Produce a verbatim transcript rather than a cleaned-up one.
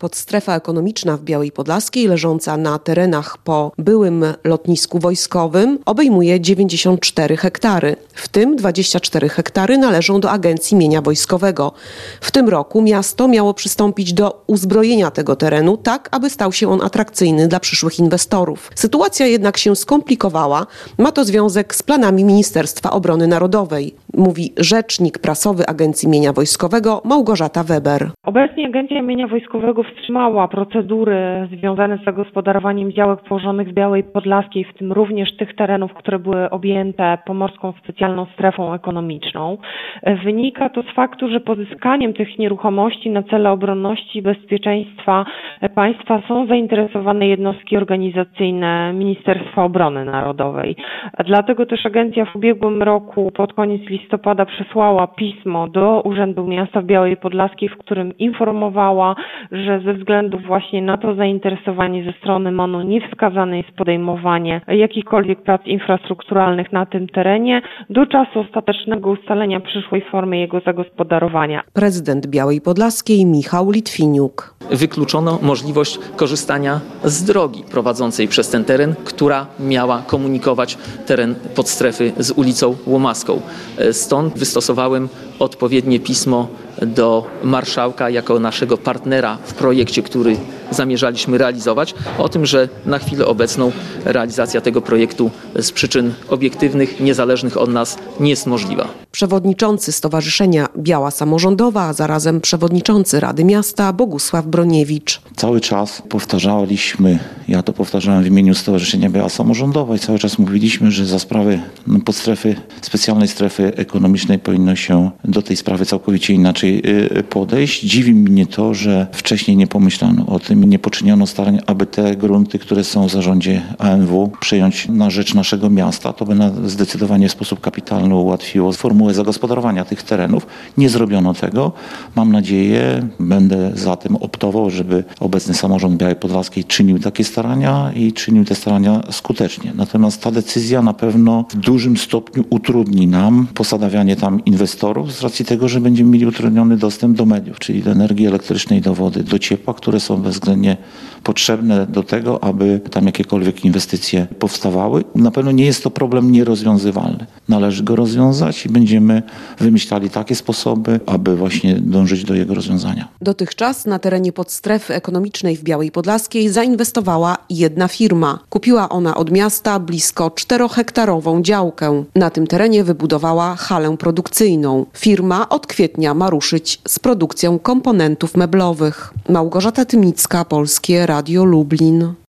Podstrefa ekonomiczna w Białej Podlaskiej, leżąca na terenach po byłym lotnisku wojskowym, obejmuje dziewięćdziesiąt cztery hektary. W tym dwadzieścia cztery hektary należą do Agencji Mienia Wojskowego. W tym roku miasto miało przystąpić do uzbrojenia tego terenu tak, aby stał się on atrakcyjny dla przyszłych inwestorów. Sytuacja jednak się skomplikowała. Ma to związek z planami Ministerstwa Obrony Narodowej, mówi rzecznik prasowy Agencji Mienia Wojskowego Małgorzata Weber. Obecnie Agencja Mienia Wojskowego wstrzymała procedury związane z zagospodarowaniem działek położonych w Białej Podlaskiej, w tym również tych terenów, które były objęte Pomorską Specjalną Strefą Ekonomiczną. Wynika to z faktu, że pozyskaniem tych nieruchomości na cele obronności i bezpieczeństwa państwa są zainteresowane jednostki organizacyjne Ministerstwa Obrony Narodowej. Dlatego też agencja w ubiegłym roku pod koniec listopada przesłała pismo do Urzędu Miasta w Białej Podlaskiej, w którym informowała, że ze względu właśnie na to zainteresowanie ze strony M O N-u nie wskazane jest podejmowanie jakichkolwiek prac infrastrukturalnych na tym terenie do czasu ostatecznego ustalenia przyszłej formy jego zagospodarowania. Prezydent Białej Podlaskiej Michał Litwiniuk. Wykluczono możliwość korzystania z drogi prowadzącej przez ten teren, która miała komunikować teren podstrefy z ulicą Łomaską. Stąd wystosowałem odpowiednie pismo do marszałka jako naszego partnera w projekcie, który zamierzaliśmy realizować, o tym, że na chwilę obecną realizacja tego projektu z przyczyn obiektywnych, niezależnych od nas nie jest możliwa. Przewodniczący Stowarzyszenia Biała Samorządowa, a zarazem przewodniczący Rady Miasta Bogusław Broniewicz. Cały czas powtarzaliśmy, ja to powtarzałem w imieniu Stowarzyszenia Biała Samorządowa i cały czas mówiliśmy, że za sprawy podstrefy, specjalnej strefy ekonomicznej powinno się do tej sprawy całkowicie inaczej podejść. Dziwi mnie to, że wcześniej nie pomyślano o tym i nie poczyniono starań, aby te grunty, które są w zarządzie A M W, przejąć na rzecz naszego miasta. To by nas zdecydowanie w sposób kapitalny ułatwiło formułę zagospodarowania tych terenów. Nie zrobiono tego. Mam nadzieję, będę za tym optował, żeby obecny samorząd Białej Podlaskiej czynił takie starania i czynił te starania skutecznie. Natomiast ta decyzja na pewno w dużym stopniu utrudni nam posadawianie tam inwestorów z racji tego, że będziemy mieli utrudniony dostęp do mediów, czyli do energii elektrycznej, do wody, do ciepła, które są bezwzględnie potrzebne do tego, aby tam jakiekolwiek inwestycje powstawały. Na pewno nie jest to problem nierozwiązywalny. Należy go rozwiązać i będziemy wymyślali takie sposoby, aby właśnie dążyć do jego rozwiązania. Dotychczas na terenie podstrefy ekonomicznej w Białej Podlaskiej zainwestowała jedna firma. Kupiła ona od miasta blisko czterohektarową działkę. Na tym terenie wybudowała halę produkcyjną. Firma od kwietnia ma ruszyć z produkcją komponentów meblowych. Małgorzata Tymnicka, Polskie Radio Lublin.